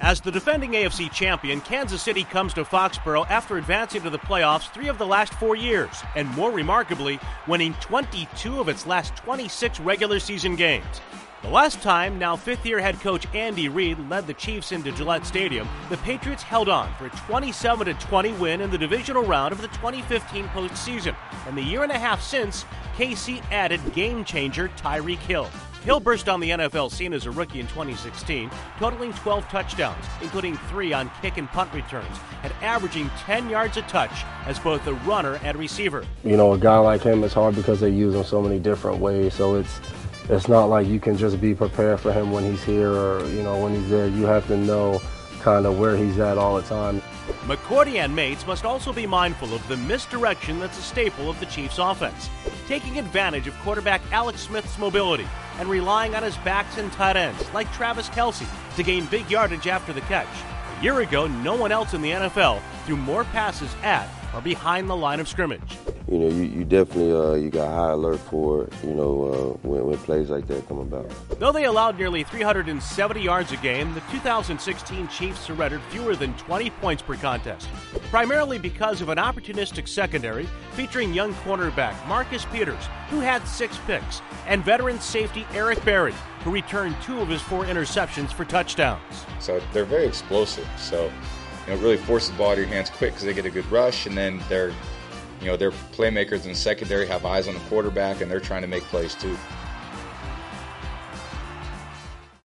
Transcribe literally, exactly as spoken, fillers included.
As the defending A F C champion, Kansas City comes to Foxborough after advancing to the playoffs three of the last four years, and more remarkably, winning twenty-two of its last twenty-six regular season games. The last time, now fifth-year head coach Andy Reid led the Chiefs into Gillette Stadium, the Patriots held on for a twenty-seven to twenty win in the divisional round of the twenty fifteen postseason. And the year and a half since, K C added game-changer Tyreek Hill. Hill burst on the N F L scene as a rookie in twenty sixteen, totaling twelve touchdowns, including three on kick and punt returns, and averaging ten yards a touch as both a runner and receiver. You know, a guy like him, it's hard because they use him so many different ways, so it's It's not like you can just be prepared for him when he's here or, you know, when he's there. You have to know kind of where he's at all the time. McCourty and mates must also be mindful of the misdirection that's a staple of the Chiefs' offense, taking advantage of quarterback Alex Smith's mobility and relying on his backs and tight ends, like Travis Kelce, to gain big yardage after the catch. A year ago, no one else in the N F L threw more passes at or behind the line of scrimmage. You know, you, you definitely uh, you got high alert for, you know, uh, when, when plays like that come about. Though they allowed nearly three hundred seventy yards a game, the two thousand sixteen Chiefs surrendered fewer than twenty points per contest, primarily because of an opportunistic secondary featuring young cornerback Marcus Peters, who had six picks, and veteran safety Eric Berry, who returned two of his four interceptions for touchdowns. So they're very explosive, so you know, it really forces the ball out of your hands quick because they get a good rush, and then they're You know, their playmakers in the secondary have eyes on the quarterback, and they're trying to make plays too.